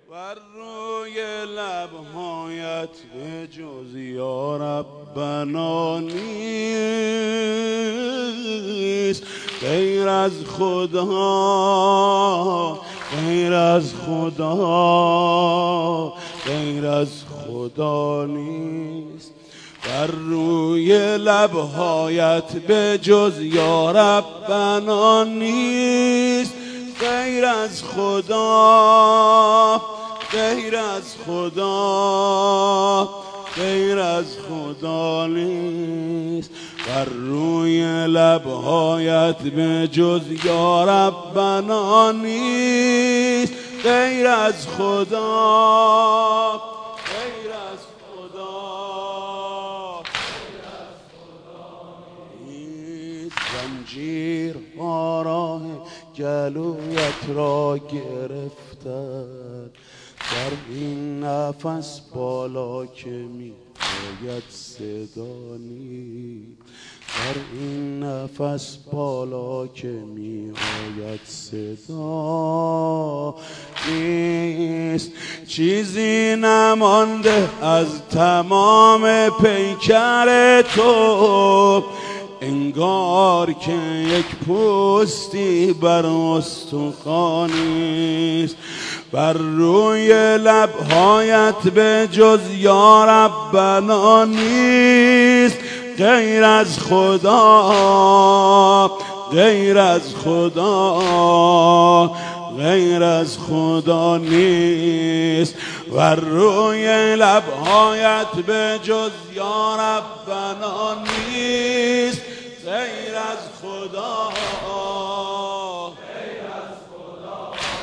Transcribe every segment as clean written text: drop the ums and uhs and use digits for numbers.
بر روی لبهایت به جز یا ربنا نیست، غیر از خدا، غیر از خدا، غیر از خدا نیست. بر روی لبهایت به جز یا ربنا نیست، غیر از خدا، غیر از خدا، غیر از خدا نیست. بر روی لبهایت به جز یا ربنا نیست، غیر از خدا، غیر از خدا، غیر از خدا نیست. زنجیرها راه گلویت را گرفتن، در این نفس بالا که می آید صدا نیست، در این نفس بالا که می آید صدا نیست. چیزی نمانده از تمام پیکر تو، انگار که یک پوستی بر استخوانیست. بر روی لبهایت به جز یا ربنا نیست، غیر از خدا، غیر از خدا، غیر از خدا نیست. بر روی لبهایت به جز یا ربنا نیست، غیر از خدا، غیر از خدا،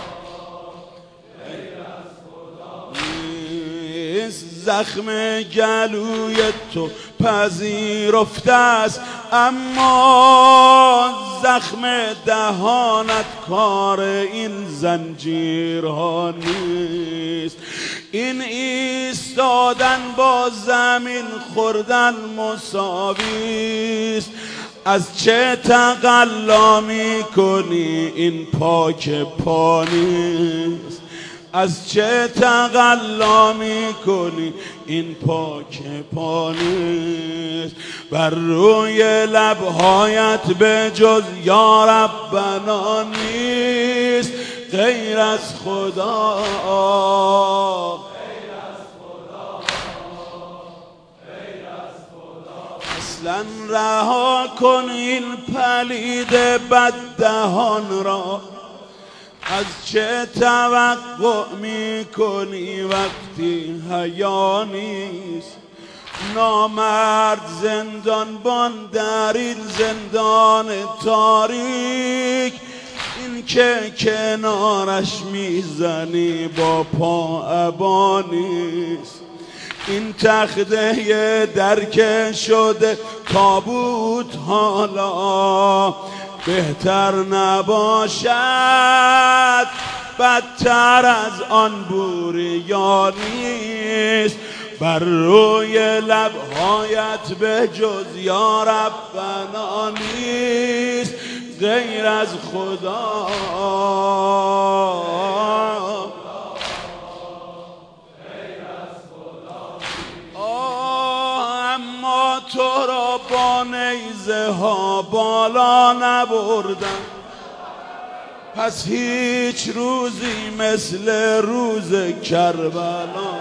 غیر از خدا نیست. زخم گلوی تو پذیرفته است، اما زخم دهانت کار این زنجیرها نیست. این ایستادن با زمین خوردن مساویست. از چه تقلا می کنی این پاک پا نیست، از چه تقلا می کنی این پاک پا نیست. بر روی لبهایت به جز یا ربنا نیست، غیر از خدا، غیر از خدا، غیر از خدا. اصلا رها کن این پلید بددهان را، از چه توقع می کنی وقتی حیا نیست. نامرد زندانبان در این زندان تاریک، این که کنارش میزنی با پا ابا نیست. این تخته درکه شده تابوت حالا، بهتر نباشد بدتر از آن بوریا نیست. بر روی لبهایت به جز یا ربنا نیست، غیر از خدا، غیر از خدا. اما تو را با نیزه ها بالا نبردن، پس هیچ روزی مثل روز کربلا.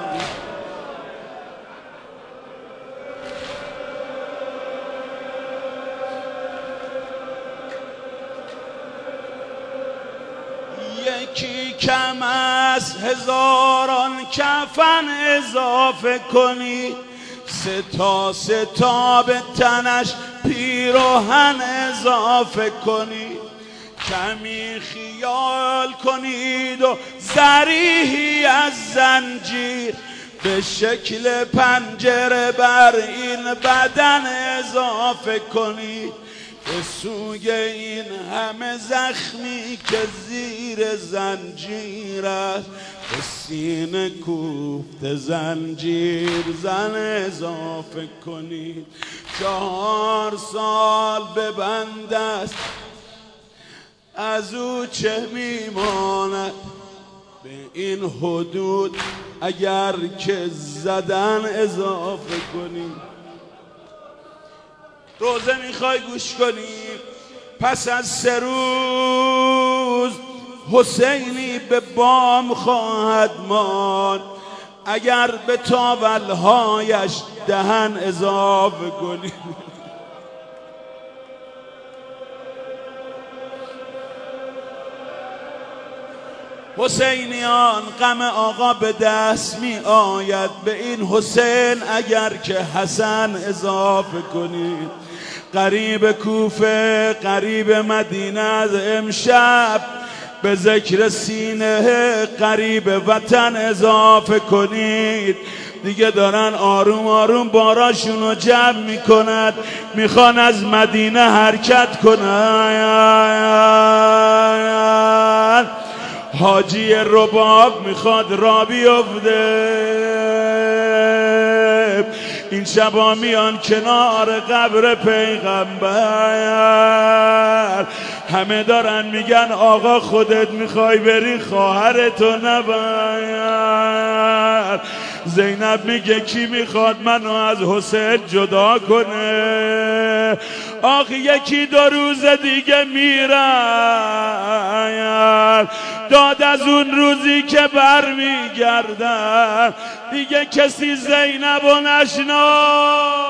یکی کم از هزاران کفن اضافه کنی، سه تا به تنش پیراهن اضافه کنی. کمی خیال کنید و ذریحی از زنجیر به شکل پنجره بر این بدن اضافه کنید. به سوی این همه زخمی که زیر زنجیر است، به سینه کوفت زنجیر زن اضافه کنید. 4 سال به بند است، از او چه میماند؟ به این حدود اگر که زدن اضافه کنیم. روزه میخوای گوش کنیم. پس از 3 روز حسینی به بام خواهد ماند اگر به تاولهایش دهن اضافه کنیم. حسینیان غم آقا به دست می آید، به این حسین اگر که حسن اضافه کنید. قریب کوفه قریب مدینه از امشب به ذکر سینه قریب وطن اضافه کنید. دیگه دارن آروم آروم باراشونو جمع میکنند، میخوان از مدینه حرکت کنند. حاجی رباب میخواد را بیفته. این شبا میان کنار قبر پیغمبر، همه دارن میگن آقا خودت میخوای بری خواهرتو نبر. زینب میگه کی میخواد منو از حسین جدا کنه؟ آخ یکی 2 روز دیگه میرن، داد از اون روزی که بر میگردن. دیگه کسی زینب و نشنا.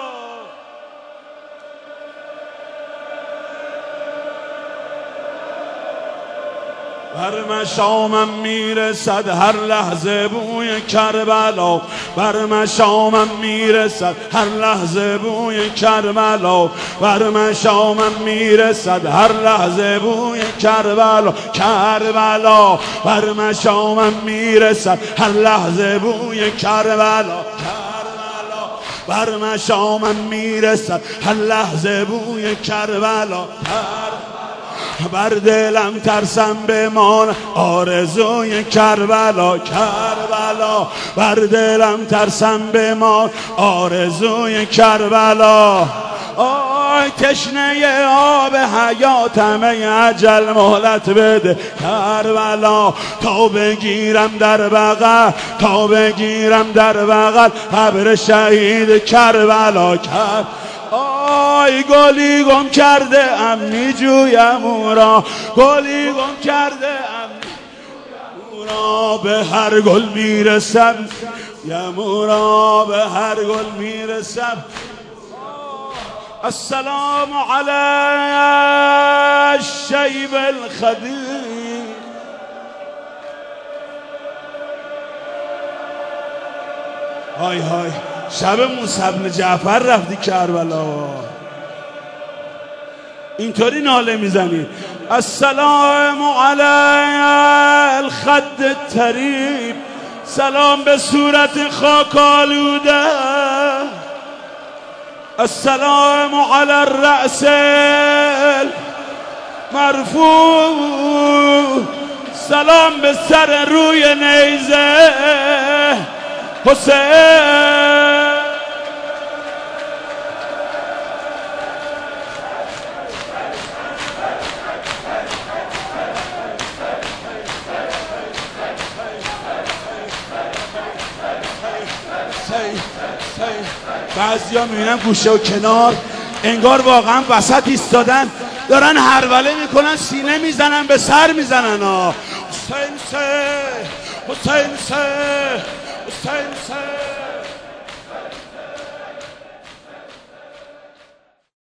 بر مشامم میرسد هر لحظه بوی کربلا، بر مشامم میرسد هر لحظه بوی کربلا، بر مشامم میرسد هر لحظه بوی کربلا، کربلا. بر مشامم میرسد هر لحظه بوی کربلا، کربلا. بر مشامم میرسد هر لحظه بوی کربلا، بر دلم ترسم بمان آرزوی کربلا، کربلا. بر دلم ترسم بمان آرزوی کربلا. آی تشنه آب حیاتم ای اجل مهلت بده کربلا، تا بگیرم در بغل، تا بگیرم در بغل قبر شهید کربلا، کربلا. آی گلی گم کرده ام میجویم او را، گلی گم کرده ام او را، به هر گل میرسم یم او را، به هر گل میرسم. السلام علی الشیب الخدیر. های های شب موسی بن جعفر رفتی کربلا، اینطوری ناله میزنی. السلام علی الخد الطریب، سلام به صورت خاک آلوده. السلام علی الرأس مرفوع، سلام به سر روی نیزه حسین. بعضی ها میبینم گوشه و کنار انگار واقعا وسط ایستادن، دارن هروله میکنن، سینه میزنن، به سر میزنن. حسین سه، حسین سه، حسین سه.